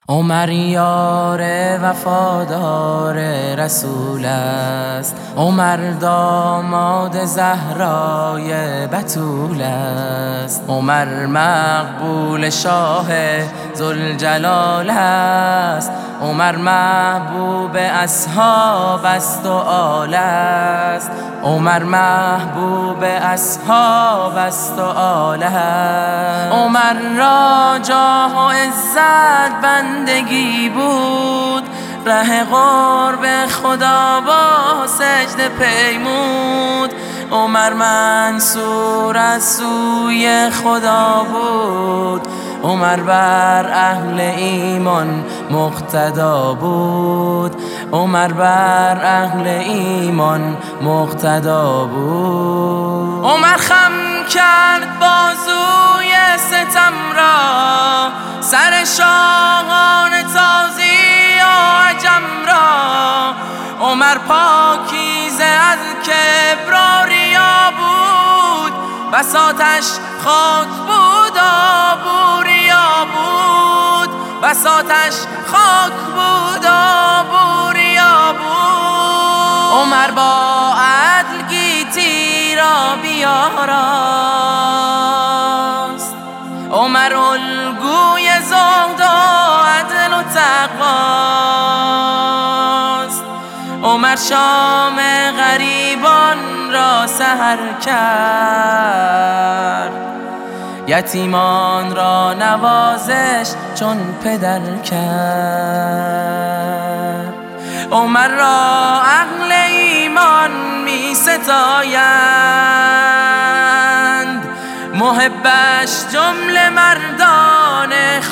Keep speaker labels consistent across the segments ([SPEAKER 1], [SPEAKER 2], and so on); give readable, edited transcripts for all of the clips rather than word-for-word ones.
[SPEAKER 1] عمر یار وفادار رسول است، عمر داماد زهرای بتول است، عمر مقبول شاه ذوالجلال است، عمر محبوب اصحاب است و آل است، عمر محبوب اصحاب است و آل است. عمر را جاه و عزت بندگی بود، ره قرب خدا با سجده پیمود. عمر منصور از سوی خدا بود، عمر بر اهل ایمان مقتدا بود، عمر بر اهل ایمان مقتدا بود. عمر خم کرد بازوی ستم را، سر شاهان تازی و عجم را. عمر پاکیزه از کبر و ریا بود، بساطش خاک بود و بوریا بود، بساطش خاک بود و بوریا بود. عمر با عدل گیتی را بیاراست، عمر الگوی زهد و عدل و تقواست. عمر شام غریبان را سحر کرد، یتیمان را نوازش چون پدر کرد. عمر را اهل ایمان می ستایند، محبش جمله مردان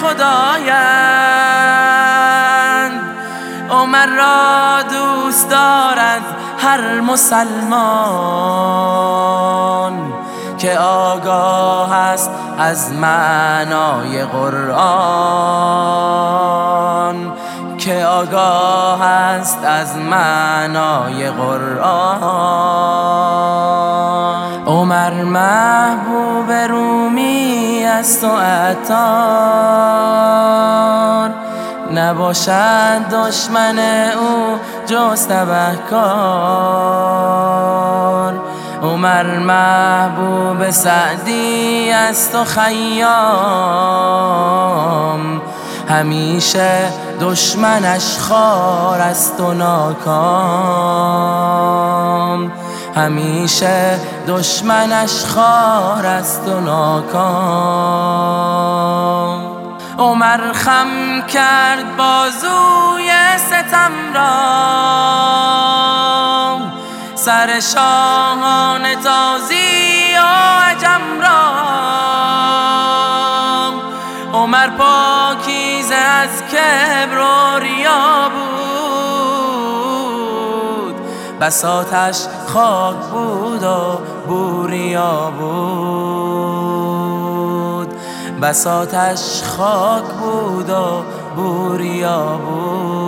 [SPEAKER 1] خدایند. عمر را دوست دارد هر مسلمان که آگاه است از معنای قرآن، که آگاه است از معنای قرآن. عمر محبوب رومی است و عطار، نباشد دشمن او جز تبهکار. عمر محبوب سعدی است و خیام، همیشه دشمنش خوار است و ناکام، همیشه دشمنش خوار است و ناکام. عمر خم کرد بازوی ستم را، سر شاهان تازی و عجم را. عمر پاکیزه از کبر و ریا بود، بساطش خاک بود و بوریا بود، بساطش خاک بود و بوریا بود.